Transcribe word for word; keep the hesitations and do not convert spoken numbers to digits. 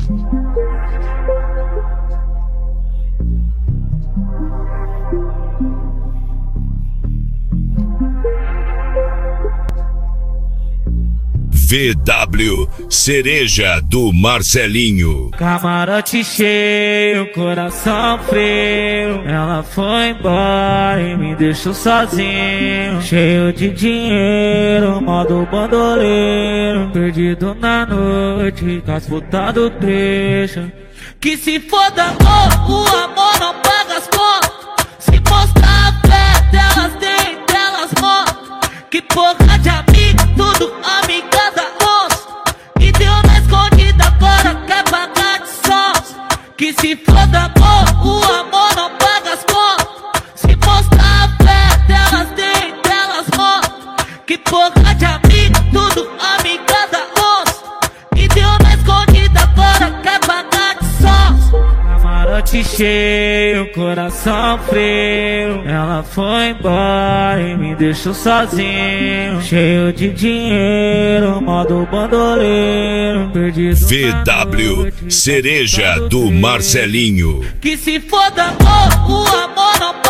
V W Cereja do Marcelinho. Camarote cheio, coração frio. Ela foi embora e me deixou sozinho, cheio de dinheiro, modo bandoleiro, perdido na noite, com as putas do trecho. Que se foda amor, o amor não paga as contas. Se mostrar a fé delas, tem delas mortas. Que porra de amigo, tudo amiga da onça. E deu na escondida, agora quer pagar de sons. Que se foda amor, o amor não paga as contas. Se mostrar a fé delas, tem delas mortas. Que porra de amigo, tudo amiga da onça. E deu na escondida, agora quer pagar de sons. Camarote cheio, coração frio. Ela foi embora e me deixou sozinho, cheio de dinheiro, modo bandoleiro, perdido V W Cereja do Marcelinho. Que se foda amor, o amor não